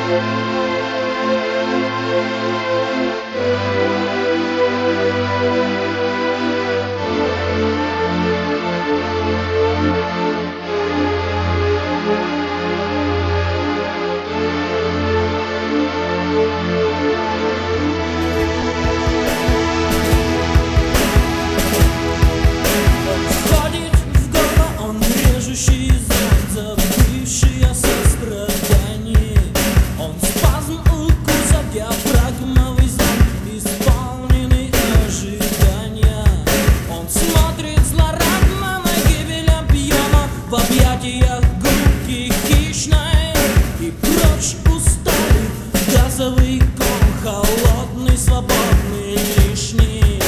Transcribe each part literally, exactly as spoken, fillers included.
Губки хищной и прочь устали. Газовый ком холодный, свободный, лишний.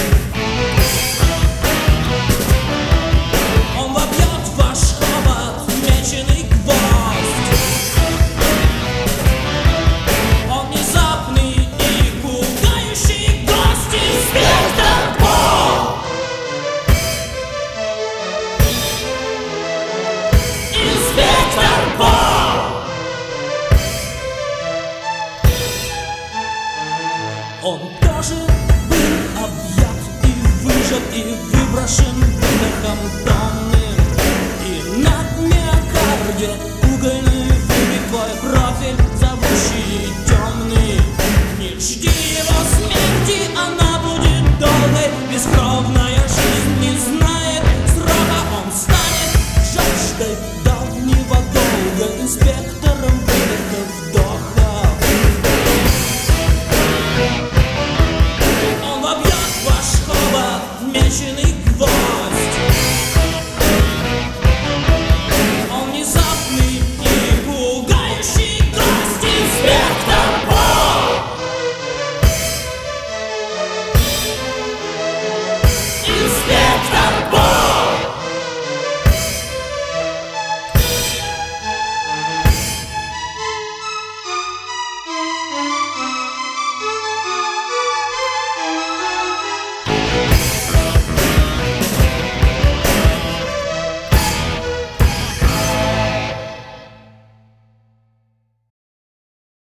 Он вобьет ваш хобот, меченый гвоздь. Он внезапный и пугающий гость. Инспектор Бо! Инспектор Бо! Он тоже был объят и выжат, и выброшен выдохом тонны. И на миокарде угольный